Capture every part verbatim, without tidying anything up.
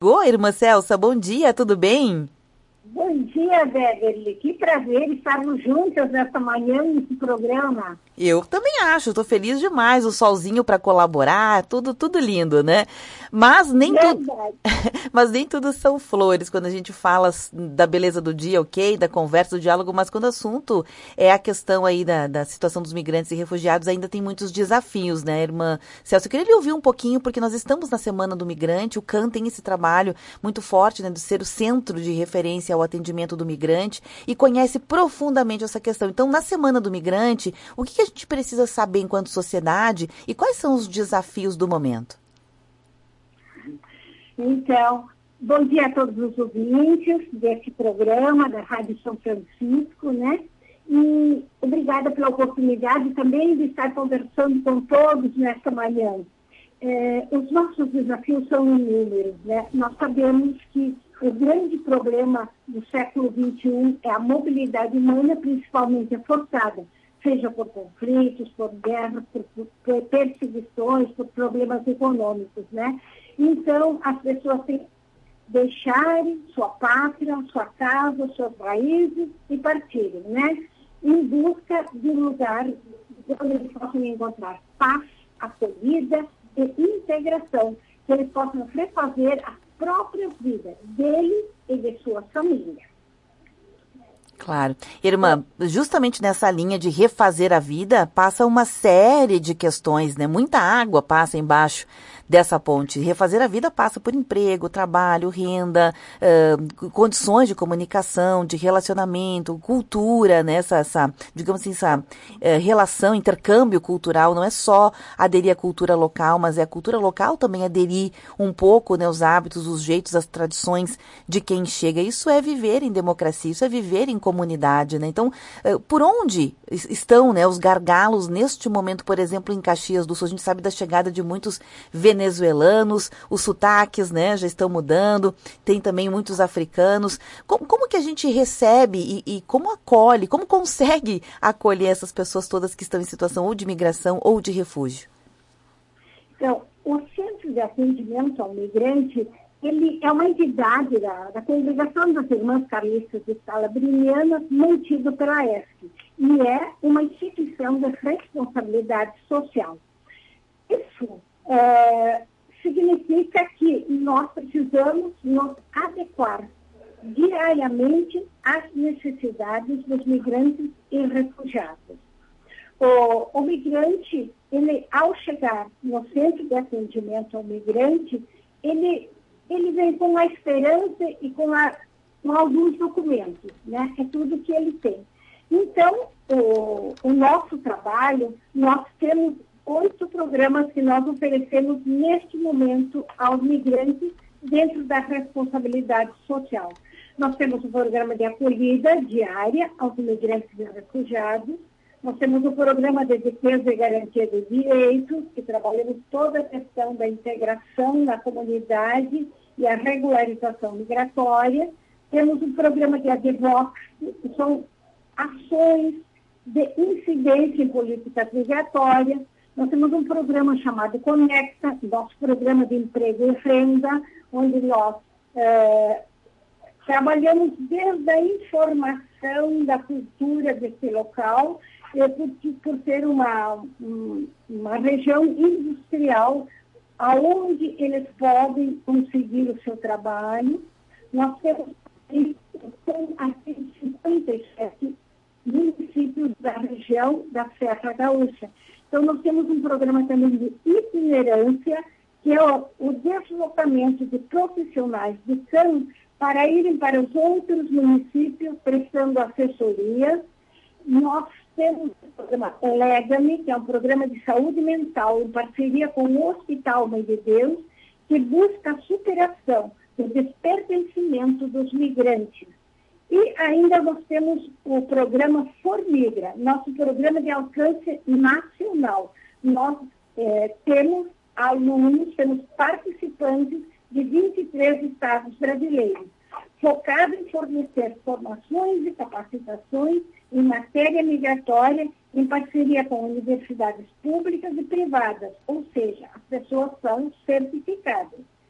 Oi, irmã Celsa, bom dia, tudo bem? Bom dia, Beverly. Que prazer estarmos juntas nesta manhã nesse programa. Eu também acho, estou feliz demais, o solzinho para colaborar, tudo, tudo lindo, né? Mas nem tudo, mas nem tudo são flores quando a gente fala da beleza do dia, ok, da conversa, do diálogo, mas quando o assunto é a questão aí da, da situação dos migrantes e refugiados, ainda tem muitos desafios, né, irmã Celso? Eu queria lhe ouvir um pouquinho, porque nós estamos na Semana do Migrante, o C A N tem esse trabalho muito forte, né, de ser o centro de referência ao atendimento do migrante e conhece profundamente essa questão. Então, na Semana do Migrante, o que, que a gente precisa saber enquanto sociedade e quais são os desafios do momento? Então, bom dia a todos os ouvintes desse programa da Rádio São Francisco, né? E obrigada pela oportunidade também de estar conversando com todos nesta manhã. É, os nossos desafios são inúmeros, né? Nós sabemos que o grande problema do século vinte e um é a mobilidade humana, principalmente a forçada, seja por conflitos, por guerras, por, por perseguições, por problemas econômicos, né? Então, as pessoas têm que deixar sua pátria, sua casa, suas raízes e partirem, né? Em busca de um lugar onde eles possam encontrar paz, acolhida e integração, que eles possam refazer as próprias vidas deles e de suas famílias. Claro. Irmã, justamente nessa linha de refazer a vida, passa uma série de questões, né? Muita água passa embaixo dessa ponte. Refazer a vida passa por emprego, trabalho, renda, uh, condições de comunicação, de relacionamento, cultura, né? Essa, essa digamos assim, essa uh, relação, intercâmbio cultural. Não é só aderir à cultura local, mas é a cultura local também aderir um pouco, né? Os hábitos, os jeitos, as tradições de quem chega. Isso é viver em democracia, isso é viver em comunidade, né? Então, uh, por onde estão, né, os gargalos neste momento, por exemplo, em Caxias do Sul? A gente sabe da chegada de muitos venezuelanos, os sotaques, né, já estão mudando, tem também muitos africanos. Como, como que a gente recebe e, e como acolhe, como consegue acolher essas pessoas todas que estão em situação ou de migração ou de refúgio? Então, o Centro de Atendimento ao Migrante, ele é uma entidade da, da Congregação das Irmãs Carlistas de Scalabrinianas, mantido pela E S C, e é uma instituição de responsabilidade social. Isso é, significa que nós precisamos nos adequar diariamente às necessidades dos migrantes e refugiados. O, o migrante, ele, ao chegar no Centro de Atendimento ao Migrante, ele ele vem com a esperança e com, a, com alguns documentos, né? É tudo que ele tem. Então, o, o nosso trabalho, nós temos oito programas que nós oferecemos neste momento aos migrantes dentro da responsabilidade social. Nós temos o programa de acolhida diária aos imigrantes e refugiados. Nós temos o programa de defesa e garantia de direitos, que trabalhamos toda a questão da integração na comunidade e a regularização migratória. Temos um programa de advocacy, que são ações de incidência em políticas migratórias. Nós temos um programa chamado Conecta, nosso programa de emprego e renda, onde nós é, trabalhamos desde a informação da cultura desse local, é, por, por ser uma, uma região industrial, aonde eles podem conseguir o seu trabalho. Nós temos aqui cinquenta e sete municípios da região da Serra Gaúcha. Então, nós temos um programa também de itinerância, que é o, o deslocamento de profissionais de C A N para irem para os outros municípios prestando assessorias. Nós temos o programa Lega-me, que é um programa de saúde mental em parceria com o Hospital Mãe de Deus, que busca a superação do despertencimento dos migrantes. E ainda nós temos o programa Formigra, nosso programa de alcance nacional. Nós é, temos alunos, temos participantes de vinte e três estados brasileiros, focado em fornecer formações e capacitações em matéria migratória em parceria com universidades públicas e privadas, ou seja, as pessoas são certificadas.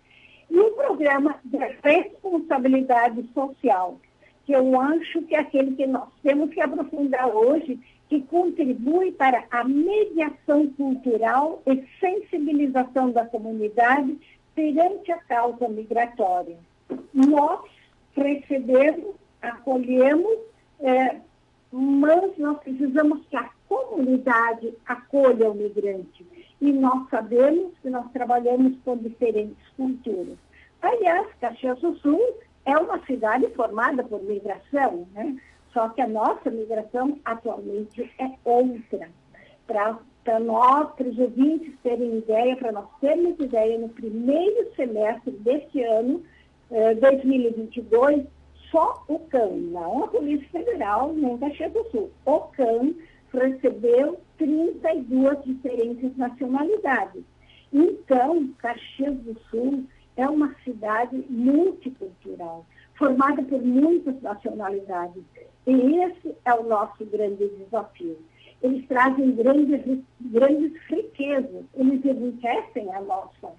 E um programa de responsabilidade social, que eu acho que é aquele que nós temos que aprofundar hoje, que contribui para a mediação cultural e sensibilização da comunidade perante a causa migratória. Nós recebemos, acolhemos, é, mas nós precisamos que a comunidade acolha o migrante. E nós sabemos que nós trabalhamos com diferentes culturas. Aliás, Caxias do Sul é uma cidade formada por migração, né? Só que a nossa migração atualmente é outra. Para nós, para os ouvintes terem ideia, para nós termos ideia, no primeiro semestre deste ano, eh, dois mil e vinte e dois, só o C A M, não a Polícia Federal, nem Caxias do Sul, o C A M recebeu trinta e duas diferentes nacionalidades. Então, Caxias do Sul é uma cidade multicultural, formada por muitas nacionalidades. E esse é o nosso grande desafio. Eles trazem grandes, grandes riquezas, eles enriquecem a nossa,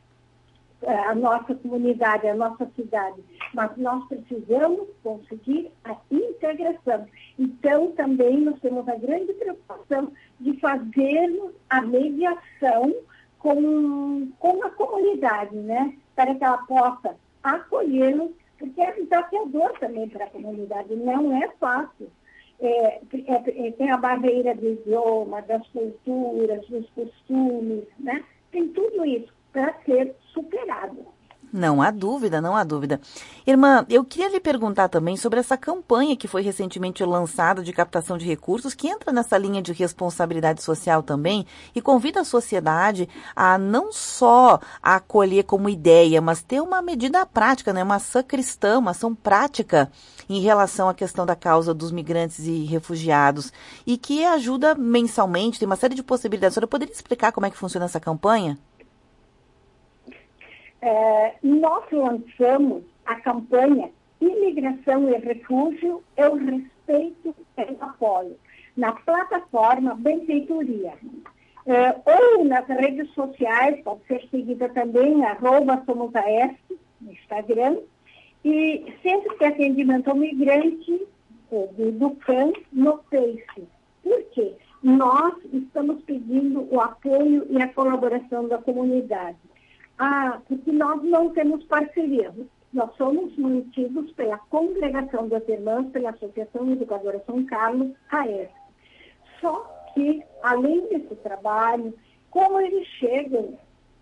a nossa comunidade, a nossa cidade. Mas nós precisamos conseguir a integração. Então, também nós temos a grande preocupação de fazermos a mediação com, com a comunidade, né? Para que ela possa acolhê-los, porque é desafiador também para a comunidade, não é fácil. É, é, tem a barreira do idioma, das culturas, dos costumes, né? Tem tudo isso para ser superado. Não há dúvida, não há dúvida. Irmã, eu queria lhe perguntar também sobre essa campanha que foi recentemente lançada de captação de recursos, que entra nessa linha de responsabilidade social também e convida a sociedade a não só a acolher como ideia, mas ter uma medida prática, né? Uma ação cristã, uma ação prática em relação à questão da causa dos migrantes e refugiados e que ajuda mensalmente, tem uma série de possibilidades. A senhora poderia explicar como é que funciona essa campanha? É, nós lançamos a campanha Imigração e Refúgio, Eu Respeito e Apoio, na plataforma Benfeitoria. É, ou nas redes sociais, pode ser seguida também, arroba Somos a E S C, no Instagram, e sempre que atendimento ao migrante, do, do C A M, no Face. Por quê? Nós estamos pedindo o apoio e a colaboração da comunidade. Ah, porque nós não temos parceria. Nós somos mantidos pela Congregação das Irmãs, pela Associação Educadora São Carlos, a E S C. Só que, além desse trabalho, como eles chegam,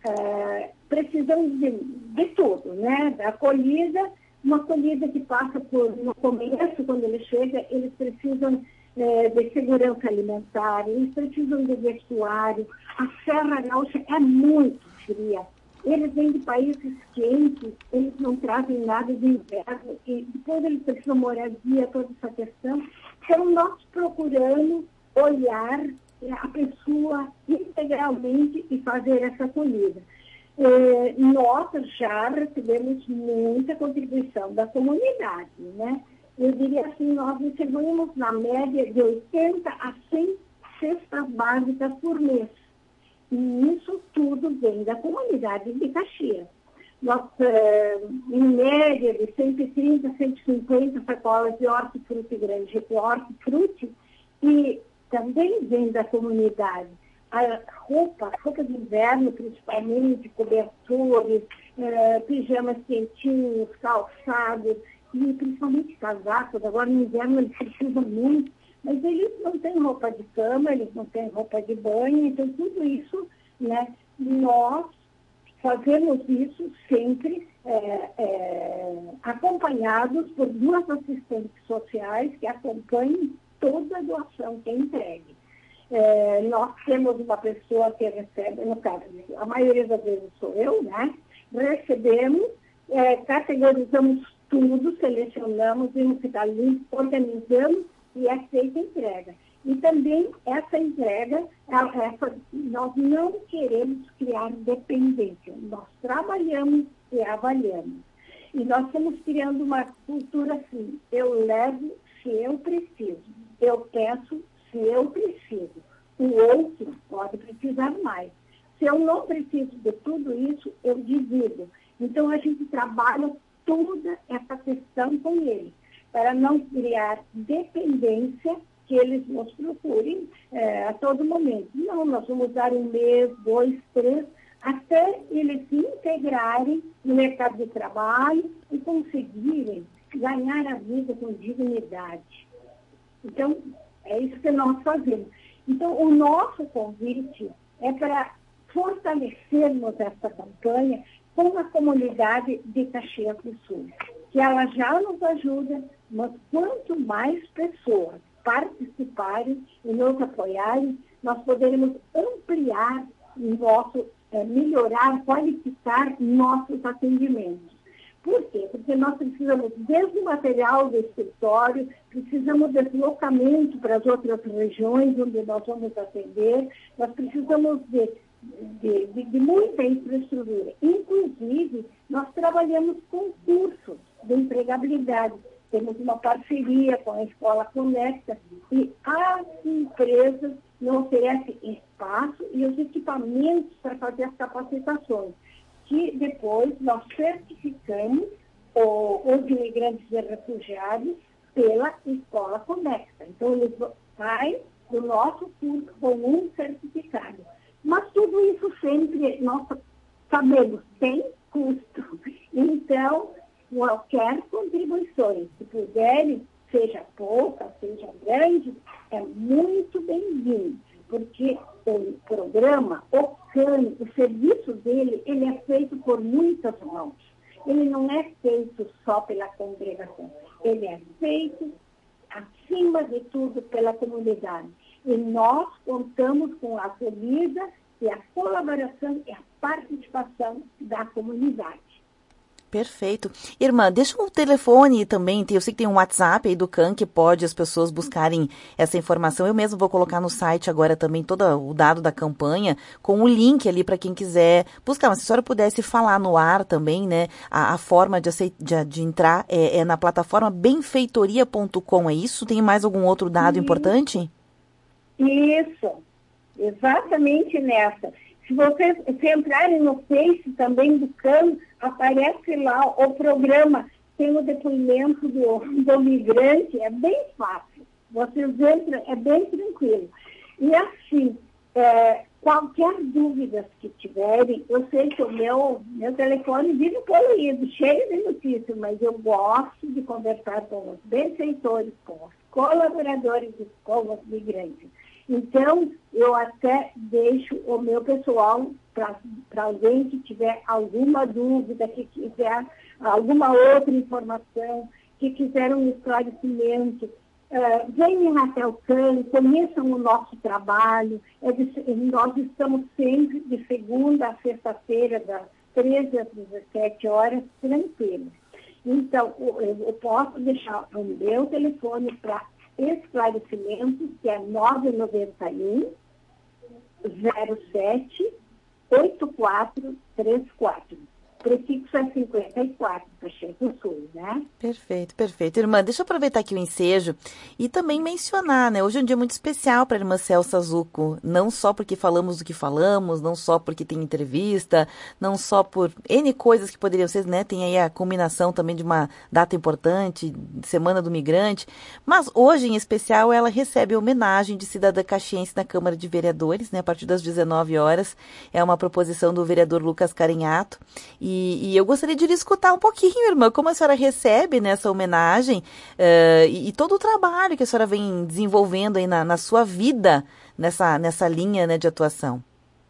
é, precisam de, de tudo, né? Da acolhida, uma acolhida que passa por, no começo, quando eles chegam, eles precisam é, de segurança alimentar, eles precisam de vestuário. A Serra Gaúcha é muito fria. Eles vêm de países quentes, eles não trazem nada de inverno, e depois eles precisam moradia, toda essa questão. Então, nós procuramos olhar a pessoa integralmente e fazer essa acolhida. Eh, nós já recebemos muita contribuição da comunidade, né? Eu diria assim, nós recebemos na média de oitenta a cem cestas básicas por mês. E isso tudo vem da comunidade de Caxias. Nós, eh, em média, de cento e trinta, cento e cinquenta sacolas de hortifruti grande, hortifruti, e também vem da comunidade. A roupa, roupa de inverno, principalmente, cobertores, eh, pijamas quentinhos, calçados, e principalmente casacos. Agora, no inverno, eles precisam muito. Mas eles não têm roupa de cama, eles não têm roupa de banho, então tudo isso, né, nós fazemos isso sempre é, é, acompanhados por duas assistentes sociais que acompanham toda a doação que é entregue. É, nós temos uma pessoa que recebe, no caso, a maioria das vezes sou eu, né, recebemos, é, categorizamos tudo, selecionamos, vimos que está limpo, organizamos, e é feita a entrega. E também essa entrega, essa, nós não queremos criar dependência. Nós trabalhamos e avaliamos. E nós estamos criando uma cultura assim, eu levo se eu preciso, eu peço se eu preciso. O outro pode precisar mais. Se eu não preciso de tudo isso, eu divido. Então, a gente trabalha toda essa questão com eles, para não criar dependência, que eles nos procurem é, a todo momento. Não, nós vamos dar um mês, dois, três, até eles se integrarem no mercado de trabalho e conseguirem ganhar a vida com dignidade. Então, é isso que nós fazemos. Então, o nosso convite é para fortalecermos essa campanha com a comunidade de Caxias do Sul, que ela já nos ajuda, mas quanto mais pessoas participarem e nos apoiarem, nós poderemos ampliar nosso, é, melhorar, qualificar nossos atendimentos. Por quê? Porque nós precisamos, desde o material do escritório, precisamos de deslocamento para as outras regiões onde nós vamos atender, nós precisamos de, de, de, de muita infraestrutura. Inclusive, nós trabalhamos com cursos de empregabilidade. Temos uma parceria com a Escola Conecta e as empresas nos oferecem espaço e os equipamentos para fazer as capacitações, que depois nós certificamos o, os imigrantes e refugiados pela Escola Conecta. Então, eles saem do nosso curso com um certificado. Mas tudo isso sempre, nós sabemos, tem custo. Então, qualquer contribuição, se puderem, seja pouca, seja grande, é muito bem-vindo, porque o programa, o C A N, o serviço dele, ele é feito por muitas mãos. Ele não é feito só pela congregação, ele é feito, acima de tudo, pela comunidade. E nós contamos com a acolhida e a colaboração e a participação da comunidade. Perfeito. Irmã, deixa o telefone também, eu sei que tem um WhatsApp aí do C A N que pode as pessoas buscarem essa informação. Eu mesmo vou colocar no site agora também todo o dado da campanha, com o link ali para quem quiser buscar. Mas se a senhora pudesse falar no ar também, né, a, a forma de, aceit- de, de entrar é, é na plataforma benfeitoria ponto com, é isso? Tem mais algum outro dado Isso. importante? Isso, exatamente nessa. Se vocês se entrarem no Face também do C A N, aparece lá o programa, tem o depoimento do, do migrante, é bem fácil. Vocês entram, é bem tranquilo. E assim, é, qualquer dúvida que tiverem, eu sei que o meu, meu telefone vive poluído, cheio de notícias, mas eu gosto de conversar com os benfeitores, com os colaboradores e com os migrantes. Então, eu até deixo o meu pessoal para alguém que tiver alguma dúvida, que quiser alguma outra informação, que quiser um esclarecimento, uh, venham até o C A N, conheçam o nosso trabalho. É de, nós estamos sempre de segunda a sexta-feira, das treze às dezessete horas, tranquilos. Então, eu, eu posso deixar o meu telefone para esclarecimentos, que é nove nove um, zero sete, oito quatro três quatro. Prefixo é cinquenta e quatro, Caxias do Sul, né? Perfeito, perfeito. Irmã, deixa eu aproveitar aqui o ensejo e também mencionar, né? Hoje é um dia muito especial para a irmã Celsa Zucco, não só porque falamos do que falamos, não só porque tem entrevista, não só por N coisas que poderiam ser, né? Tem aí a combinação também de uma data importante, Semana do Migrante, mas hoje em especial ela recebe a homenagem de cidadã caxiense na Câmara de Vereadores, né? A partir das dezenove horas, é uma proposição do vereador Lucas Carinhato. E E, e eu gostaria de lhe escutar um pouquinho, irmã, como a senhora recebe nessa homenagem uh, e, e todo o trabalho que a senhora vem desenvolvendo aí na, na sua vida, nessa, nessa linha, né, de atuação.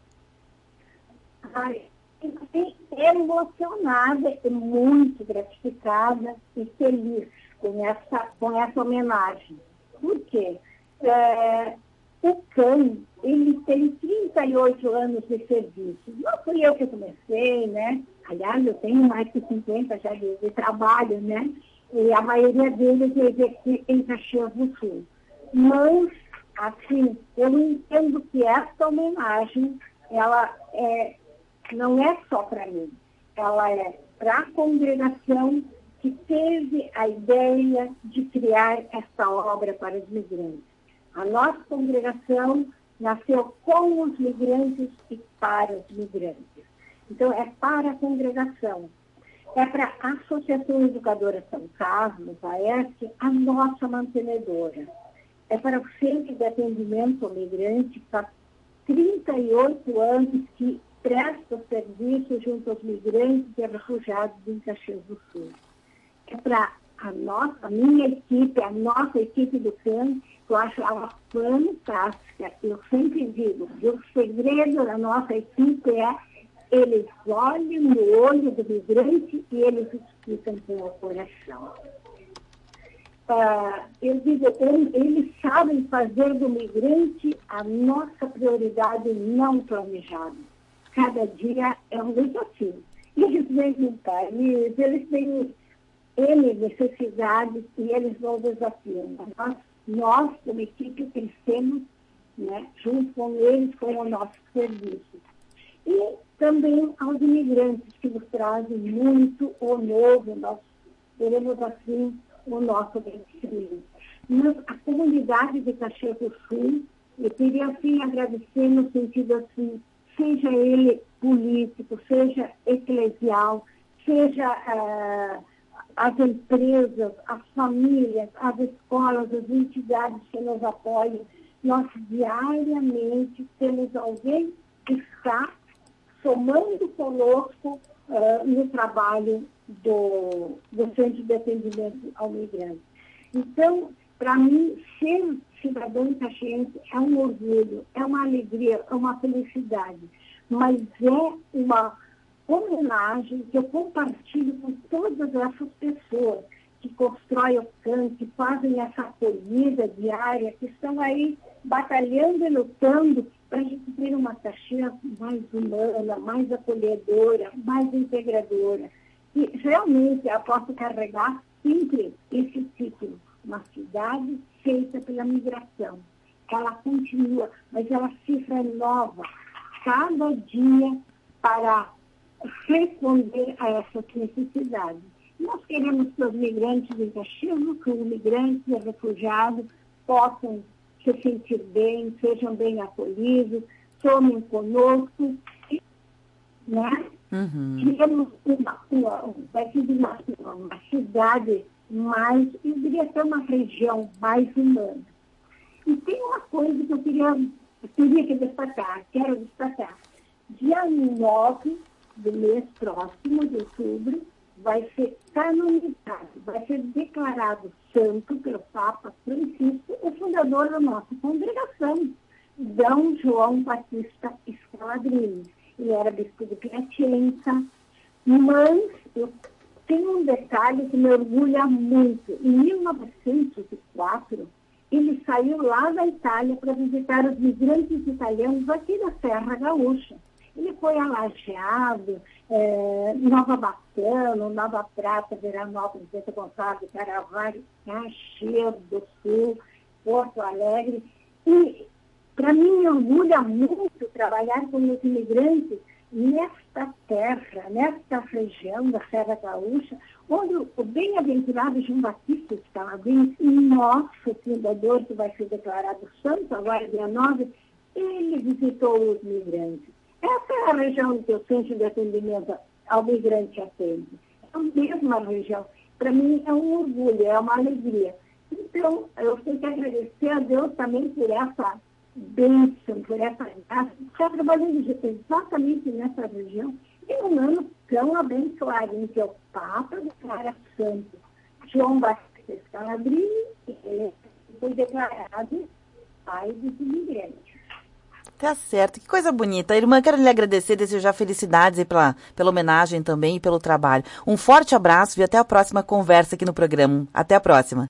Ai, fiquei emocionada e muito gratificada e feliz com essa, com essa homenagem. Por quê? É, o C A N, ele tem trinta e oito anos de serviço. Não fui eu que comecei, né? Aliás, eu tenho mais de cinquenta já de, de trabalho, né? E a maioria deles é aqui em Caxias do Sul. Mas, assim, eu entendo que essa homenagem, ela é, não é só para mim. Ela é para a congregação que teve a ideia de criar essa obra para os migrantes. A nossa congregação nasceu com os migrantes e para os migrantes. Então, é para a congregação. é para a Associação Educadora São Carlos, a E S C, a nossa mantenedora. É para o Centro de Atendimento ao Migrante, que há trinta e oito anos que presta serviço junto aos migrantes e refugiados em Caxias do Sul. É para a nossa, a minha equipe, a nossa equipe do C A M, que eu acho ela fantástica. Eu sempre digo que o segredo da nossa equipe é eles olham no olho do migrante e eles explicam com o coração. Uh, eu digo, eles sabem fazer do migrante a nossa prioridade não planejada. Cada dia é um desafio. E eles vêm no país, eles têm N necessidades e eles vão desafiando. Nós, nós como equipe, crescemos, né, junto com eles, com o nosso serviço. E também aos imigrantes que nos trazem muito o novo, nós teremos assim o nosso bem-estar. Mas a comunidade de Caxias do Sul, eu queria assim agradecer no sentido assim, seja ele político, seja eclesial, seja uh, as empresas, as famílias, as escolas, as entidades que nos apoiam, nós diariamente temos alguém que está somando conosco uh, no trabalho do, do Centro de Atendimento ao Migrante. Então, para mim, ser cidadão caxiense é um orgulho, é uma alegria, é uma felicidade, mas é uma homenagem que eu compartilho com todas essas pessoas que constroem o campo, que fazem essa acolhida diária, que estão aí batalhando e lutando para a gente ter uma Caxias mais humana, mais acolhedora, mais integradora. E realmente eu posso carregar sempre esse título, uma cidade feita pela migração. Ela continua, mas ela se renova cada dia para responder a essas necessidades. Nós queremos que os migrantes em Caxias do Sul, migrantes e refugiados, possam se sentir bem, sejam bem acolhidos, somem conosco, né? Uhum. Temos uma, uma, uma, uma cidade mais, eu diria até uma região mais humana. E tem uma coisa que eu queria, eu queria que destacar, quero destacar. Dia nove do mês próximo, de outubro, vai ser canonizado, vai ser declarado santo pelo Papa Francisco, o fundador da nossa congregação, D. João Batista Scalabrini. Ele era bispo de Piacenza, mas eu tenho um detalhe que me orgulha muito. Em mil novecentos e quatro, ele saiu lá da Itália para visitar os migrantes italianos aqui da Serra Gaúcha. Ele foi a Lajeado, é, Nova Bacano, Nova Prata, Veranópolis, Bento Gonçalves, Caravaggio, Caxias do Sul, Porto Alegre. E, para mim, me orgulha muito trabalhar com os imigrantes nesta terra, nesta região da Serra Gaúcha, onde o bem-aventurado João Batista Scalabrini, nosso fundador, que vai ser declarado santo agora, dia nove, ele visitou os migrantes. Essa é a região que o Centro de Atendimento ao Migrante atende. É a mesma região. Para mim é um orgulho, é uma alegria. Então, eu tenho que agradecer a Deus também por essa bênção, por essa graça. Está trabalhando exatamente nessa região. E um ano tão abençoado, em que o Papa declara santo João Batista Scalabrini, ele foi declarado pai dos imigrantes. Tá certo, que coisa bonita. Irmã, quero lhe agradecer, desejar felicidades aí pela, pela homenagem também e pelo trabalho. Um forte abraço e até a próxima conversa aqui no programa. Até a próxima.